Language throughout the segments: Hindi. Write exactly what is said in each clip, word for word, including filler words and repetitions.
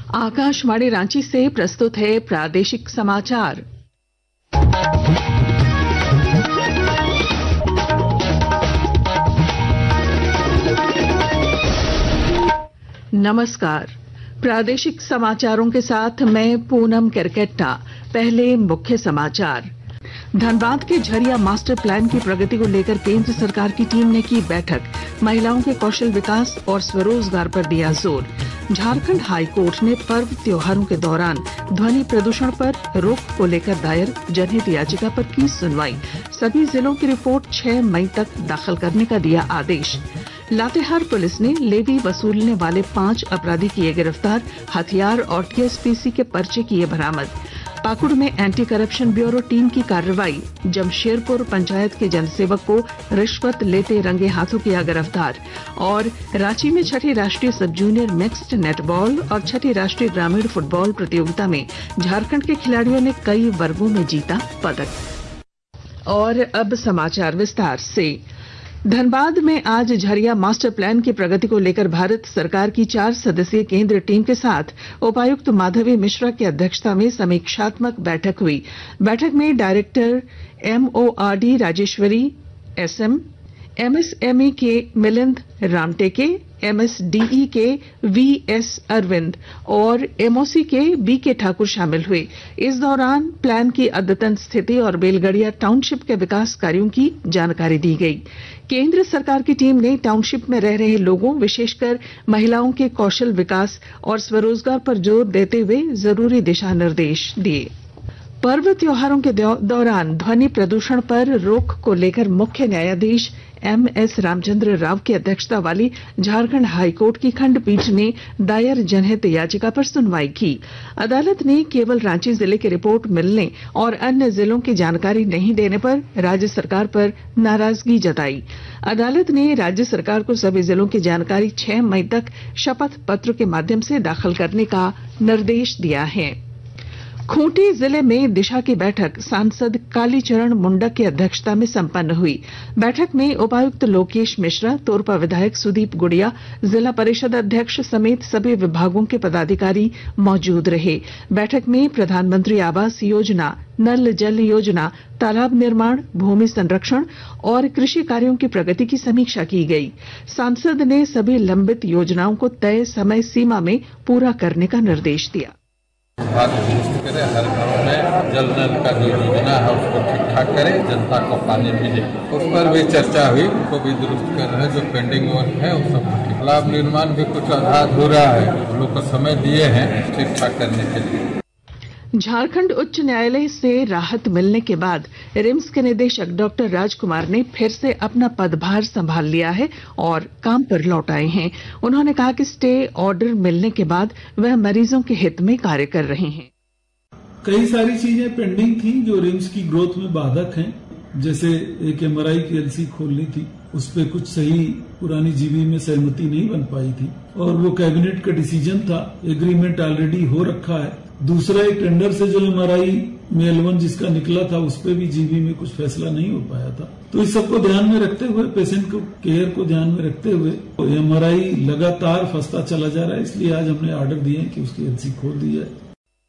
आकाशवाणी रांची से प्रस्तुत है प्रादेशिक समाचार। नमस्कार, प्रादेशिक समाचारों के साथ मैं पूनम केरकेट्टा। पहले मुख्य समाचार। धनबाद के झरिया मास्टर प्लान की प्रगति को लेकर केंद्र सरकार की टीम ने की बैठक। महिलाओं के कौशल विकास और स्वरोजगार पर दिया जोर। झारखंड हाई कोर्ट ने पर्व त्योहारों के दौरान ध्वनि प्रदूषण पर रोक को लेकर दायर जनहित याचिका पर की सुनवाई। सभी जिलों की रिपोर्ट छह मई तक दाखिल करने का दिया आदेश। लातेहार पुलिस ने लेवी वसूलने वाले पांच अपराधी किए गिरफ्तार। हथियार और टीएसपीसी के पर्चे किए बरामद। पाकुड़ में एंटी करप्शन ब्यूरो टीम की कार्रवाई। जमशेदपुर पंचायत के जनसेवक को रिश्वत लेते रंगे हाथों किया गिरफ्तार। और रांची में छठी राष्ट्रीय सब जूनियर मिक्स्ड नेटबॉल और छठी राष्ट्रीय ग्रामीण फुटबॉल प्रतियोगिता में झारखंड के खिलाड़ियों ने कई वर्गों में जीता पदक। और अब समाचार विस्तार से। धनबाद में आज झरिया मास्टर प्लान की प्रगति को लेकर भारत सरकार की चार सदस्यीय केंद्रीय टीम के साथ उपायुक्त माधवी मिश्रा की अध्यक्षता में समीक्षात्मक बैठक हुई। बैठक में director MoRD Rajeshwari SM, MSME के मिलिंद रामटेके, एमएसडीई के वीएस अरविंद और एमओसी के बीके ठाकुर शामिल हुए। इस दौरान प्लान की अद्यतन स्थिति और बेलगड़िया टाउनशिप के विकास कार्यों की जानकारी दी गई। केंद्र सरकार की टीम ने टाउनशिप में रह रहे लोगों, विशेषकर महिलाओं के कौशल विकास और स्वरोजगार पर जोर देते हुए जरूरी दिशा निर्देश दिए। पर्व त्योहारों के दौरान ध्वनि प्रदूषण पर रोक को लेकर मुख्य न्यायाधीश एम एस रामचंद्र राव की अध्यक्षता वाली झारखंड हाईकोर्ट की खंडपीठ ने दायर जनहित याचिका पर सुनवाई की। अदालत ने केवल रांची जिले की रिपोर्ट मिलने और अन्य जिलों की जानकारी नहीं देने पर राज्य सरकार पर नाराजगी जताई। अदालत ने राज्य सरकार को सभी जिलों की जानकारी छह मई तक शपथ पत्र के माध्यम से दाखिल करने का निर्देश दिया है। खूंटी जिले में दिशा की बैठक सांसद कालीचरण मुंडा की अध्यक्षता में संपन्न हुई। बैठक में उपायुक्त लोकेश मिश्रा, तोरपा विधायक सुदीप गुड़िया, जिला परिषद अध्यक्ष समेत सभी विभागों के पदाधिकारी मौजूद रहे। बैठक में प्रधानमंत्री आवास योजना, नल जल योजना, तालाब निर्माण, भूमि संरक्षण और कृषि कार्यों की प्रगति की समीक्षा की गई। सांसद ने सभी लंबित योजनाओं को तय समय सीमा में पूरा करने का निर्देश दिया। विभाग दुरुस्त करे, हर गाँव में जल नल का जो योजना है उसको ठीक ठाक करे, जनता को पानी मिले, उस पर भी चर्चा हुई। उसको भी दुरुस्त कर रहे हैं, जो पेंडिंग वर्क है वो सब ठीक। तालाब निर्माण भी कुछ आधा अधूरा है, हम लोग को समय दिए हैं ठीक ठाक करने के लिए। झारखंड उच्च न्यायालय से राहत मिलने के बाद रिम्स के निदेशक डॉक्टर राजकुमार ने फिर से अपना पदभार संभाल लिया है और काम पर लौट आए हैं। उन्होंने कहा कि स्टे ऑर्डर मिलने के बाद वह मरीजों के हित में कार्य कर रहे हैं। कई सारी चीजें पेंडिंग थी जो रिम्स की ग्रोथ में बाधक हैं, जैसे एक एमआरआई की एलसी खोलनी थी, उस पर कुछ सही पुरानी जीवी में सहमति नहीं बन पाई थी और वो कैबिनेट का डिसीजन था, एग्रीमेंट ऑलरेडी हो रखा है। दूसरा एक टेंडर से जो एमआरआई में एल वन जिसका निकला था उस पर भी जीबी में कुछ फैसला नहीं हो पाया था। तो इस सबको ध्यान में रखते हुए, पेशेंट को केयर को ध्यान में रखते हुए एमआरआई लगातार फंसता चला जा रहा है, इसलिए आज हमने ऑर्डर दिए कि उसकी एलसी खोल दी जाए।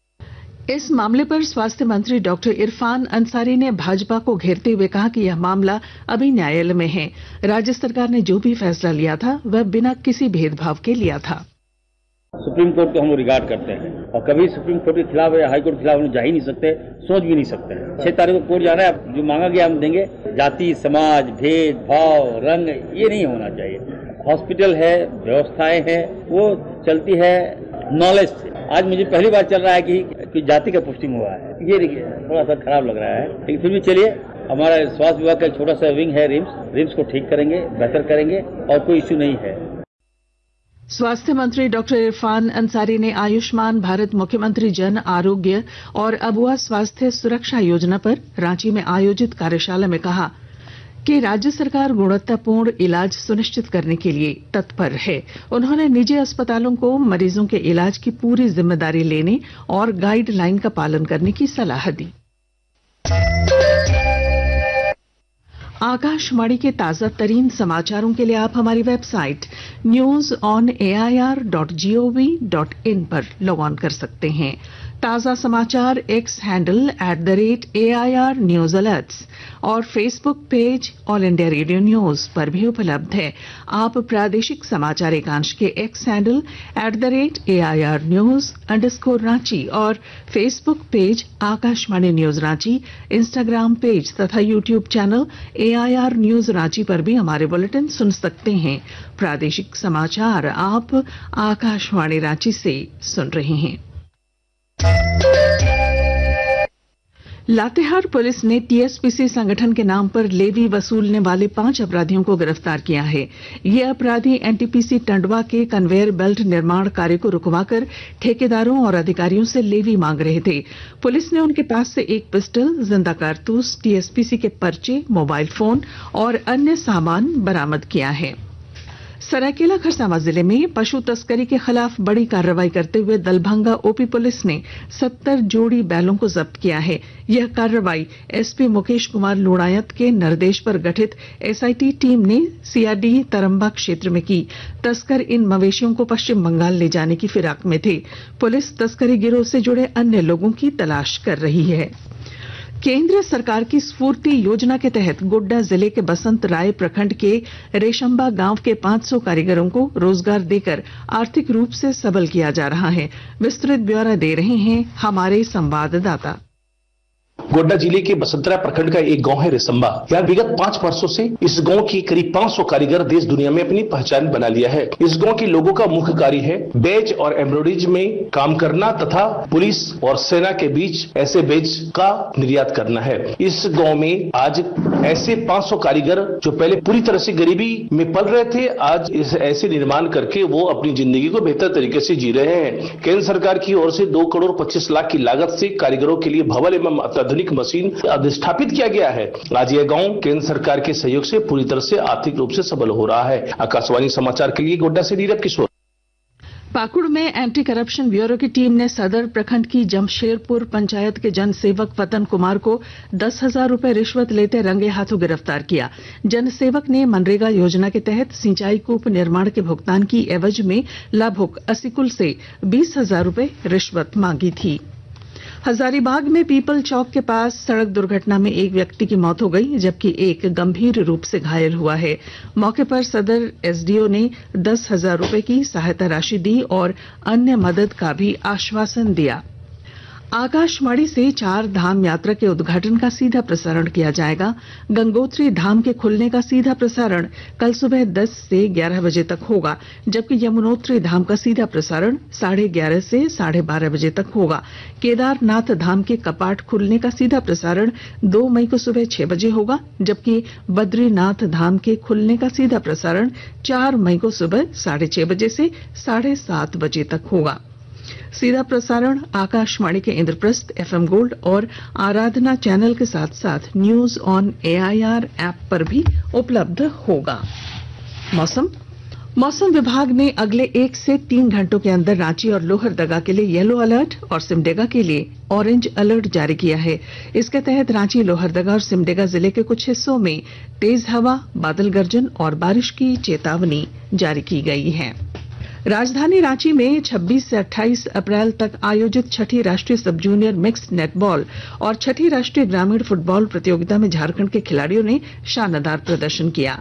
इस मामले पर स्वास्थ्य मंत्री डॉक्टर इरफान अंसारी ने भाजपा को घेरते हुए कहा कि यह मामला अभी न्यायालय में है। राज्य सरकार ने जो भी फैसला लिया था वह बिना किसी भेदभाव के लिया था। सुप्रीम कोर्ट को हम रिगार्ड करते हैं और कभी सुप्रीम कोर्ट के खिलाफ या हाई कोर्ट के खिलाफ हम जा ही नहीं सकते, सोच भी नहीं सकते हैं। छह तारीख को कोर्ट जाना है, जो मांगा गया हम देंगे। जाति, समाज, भेद भाव, रंग ये नहीं होना चाहिए। हॉस्पिटल है, व्यवस्थाएं हैं, वो चलती है नॉलेज से। आज मुझे पहली बार चल रहा है कि, कि जाति का पोस्टिंग हुआ है, ये थोड़ा सा खराब लग रहा है, लेकिन फिर भी चलिए। हमारा स्वास्थ्य विभाग का एक छोटा सा विंग है रिम्स, रिम्स को ठीक करेंगे, बेहतर करेंगे और कोई इश्यू नहीं है। स्वास्थ्य मंत्री डॉक्टर इरफान अंसारी ने आयुष्मान भारत, मुख्यमंत्री जन आरोग्य और अबुआ स्वास्थ्य सुरक्षा योजना पर रांची में आयोजित कार्यशाला में कहा कि राज्य सरकार गुणवत्तापूर्ण इलाज सुनिश्चित करने के लिए तत्पर है। उन्होंने निजी अस्पतालों को मरीजों के इलाज की पूरी जिम्मेदारी लेने और गाइडलाइन का पालन करने की सलाह दी। आकाशवाणी के ताजा तरीन समाचारों के लिए आप हमारी website news on A I R dot G O V dot in पर लॉग ऑन कर सकते हैं। ताजा समाचार X handle at the rate A I R news alerts और Facebook page All India Radio news पर भी उपलब्ध है। आप प्रादेशिक समाचार एकांश के X handle at the rate A I R news underscore Ranchi और Facebook page Akashvani news Ranchi, Instagram page तथा YouTube channel A I R news Ranchi पर भी हमारे बुलेटिन सुन सकते हैं। प्रादेशिक समाचार आप आकाशवाणी रांची से सुन रहे हैं। लातेहार पुलिस ने टी एस पी सी संगठन के नाम पर लेवी वसूलने वाले पांच अपराधियों को गिरफ्तार किया है। ये अपराधी N T P C Tandwa के कन्वेयर बेल्ट निर्माण कार्य को रुकवाकर ठेकेदारों और अधिकारियों से लेवी मांग रहे थे। पुलिस ने उनके पास से एक पिस्टल, जिंदा कारतूस, टी एस पी सी के पर्चे, मोबाइल फोन और अन्य सामान बरामद किया है। सरायकेला खरसावां जिले में पशु तस्करी के खिलाफ बड़ी कार्रवाई करते हुए दलभंगा ओपी पुलिस ने सत्तर जोड़ी बैलों को जब्त किया है। यह कार्रवाई एस पी मुकेश कुमार लुणायत के निर्देश पर गठित एस आई टी टीम ने सी आर डी तरंबा क्षेत्र में की। तस्कर इन मवेशियों को पश्चिम बंगाल ले जाने की फिराक में थे। पुलिस तस्करी गिरोह से जुड़े अन्य लोगों की तलाश कर रही है। केंद्र सरकार की स्फूर्ति योजना के तहत गोड्डा जिले के बसंत राय प्रखंड के रेशंबा गांव के पांच सौ कारीगरों को रोजगार देकर आर्थिक रूप से सबल किया जा रहा है। विस्तृत ब्यौरा दे रहे हैं हमारे संवाददाता। गोड्डा जिले के बसंतरा प्रखंड का एक गांव है रेशंबा। यहाँ विगत पांच वर्षों से इस गांव की करीब पांच सौ कारीगर देश दुनिया में अपनी पहचान बना लिया है। इस गांव के लोगों का मुख्य कार्य है बैज और एम्ब्रॉयडरीज में काम करना तथा पुलिस और सेना के बीच ऐसे बैज का निर्यात करना है। इस गांव में आज ऐसे पांच सौ कारीगर जो पहले पूरी तरह से गरीबी में पल रहे थे, आज इस ऐसे निर्माण करके वो अपनी जिंदगी को बेहतर तरीके से जी रहे हैं। केंद्र सरकार की ओर से दो करोड़ पच्चीस लाख की लागत से कारीगरों के लिए भवन एवं अत्याधुनिक मशीन अधिष्ठापित किया गया है। आज यह गांव केंद्र सरकार के सहयोग से पूरी तरह से आर्थिक रूप से सबल हो रहा है। आकाशवाणी समाचार के लिए गोड्डा से नीरज किशोर। पाकुड़ में एंटी करप्शन ब्यूरो की टीम ने सदर प्रखंड की जमशेरपुर पंचायत के जनसेवक वतन कुमार को दस हजार रूपये रिश्वत लेते रंगे हाथों गिरफ्तार किया। जनसेवक ने मनरेगा योजना के तहत सिंचाई कूप निर्माण के भुगतान की एवज में लाभुक असिकुल से बीस हजार रूपये रिश्वत मांगी थी। हजारीबाग में पीपल चौक के पास सड़क दुर्घटना में एक व्यक्ति की मौत हो गई, जबकि एक गंभीर रूप से घायल हुआ है। मौके पर सदर एस डी ओ ने दस हजार रूपये की सहायता राशि दी और अन्य मदद का भी आश्वासन दिया। आकाशवाणी से चार धाम यात्रा के उद्घाटन का सीधा प्रसारण किया जाएगा। गंगोत्री धाम के खुलने का सीधा प्रसारण कल सुबह दस से ग्यारह बजे तक होगा, जबकि यमुनोत्री धाम का सीधा प्रसारण साढ़े ग्यारह से साढ़े बारह बजे तक होगा। केदारनाथ धाम के कपाट खुलने का सीधा प्रसारण दो मई को सुबह छह बजे होगा, जबकि बद्रीनाथ धाम के खुलने का सीधा प्रसारण चार मई को सुबह साढ़े छह बजे से साढ़े सात बजे तक होगा। सीधा प्रसारण आकाशवाणी के इंद्रप्रस्थ, एफ एम गोल्ड और आराधना चैनल के साथ साथ news on A I R app पर भी उपलब्ध होगा। मौसम मौसम विभाग ने अगले एक से तीन घंटों के अंदर रांची और लोहरदगा के लिए येलो अलर्ट और सिमडेगा के लिए ऑरेंज अलर्ट जारी किया है। इसके तहत रांची, लोहरदगा और सिमडेगा जिले के कुछ हिस्सों में तेज हवा, बादल गर्जन और बारिश की चेतावनी जारी की गई है। राजधानी रांची में छब्बीस से अट्ठाईस अप्रैल तक आयोजित छठी राष्ट्रीय सब जूनियर मिक्स्ड नेटबॉल और छठी राष्ट्रीय ग्रामीण फुटबॉल प्रतियोगिता में झारखंड के खिलाड़ियों ने शानदार प्रदर्शन किया।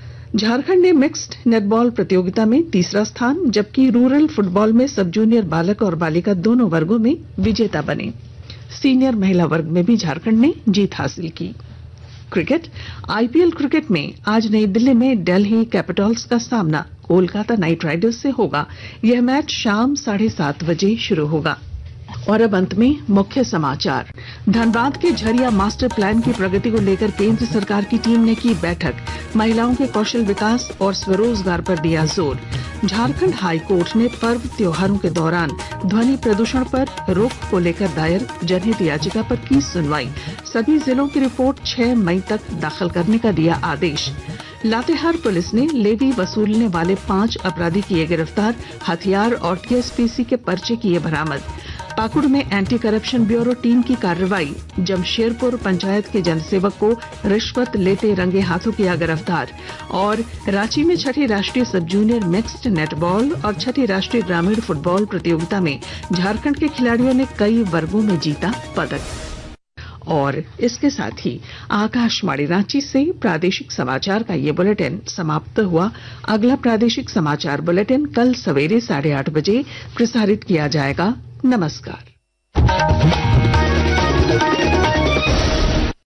झारखंड ने मिक्स्ड नेटबॉल प्रतियोगिता में तीसरा स्थान, जबकि रूरल फुटबॉल में सब जूनियर बालक और बालिका दोनों वर्गों में विजेता बने। सीनियर महिला वर्ग में भी झारखंड ने जीत हासिल की। Cricket I P L cricket में आज नई दिल्ली में दिल्ली कैपिटल्स का सामना कोलकाता नाइट राइडर्स से होगा। यह मैच शाम साढ़े सात बजे शुरू होगा। और अब अंत में मुख्य समाचार। धनबाद के झरिया मास्टर प्लान की प्रगति को लेकर केंद्र सरकार की टीम ने की बैठक। महिलाओं के कौशल विकास और स्वरोजगार पर दिया जोर। झारखंड हाई कोर्ट ने पर्व त्योहारों के दौरान ध्वनि प्रदूषण पर रोक को लेकर दायर जनहित याचिका पर की सुनवाई। सभी जिलों की रिपोर्ट छह मई तक दाखिल करने का दिया आदेश। लातेहार पुलिस ने लेवी वसूलने वाले पांच अपराधी किए गिरफ्तार। हथियार और टी एस पी सी के पर्चे किए बरामद। पाकुड़ में एंटी करप्शन ब्यूरो टीम की कार्रवाई, जमशेदपुर पंचायत के जनसेवक को रिश्वत लेते रंगे हाथों किया गिरफ्तार। और रांची में छठी राष्ट्रीय सब जूनियर मिक्स्ड नेटबॉल और छठी राष्ट्रीय ग्रामीण फुटबॉल प्रतियोगिता में झारखंड के खिलाड़ियों ने कई वर्गों में जीता पदक। और इसके साथ ही आकाशवाणी रांची से प्रादेशिक समाचार का ये बुलेटिन समाप्त हुआ। अगला प्रादेशिक समाचार बुलेटिन कल सवेरे साढ़े आठ बजे प्रसारित किया जाएगा। नमस्कार।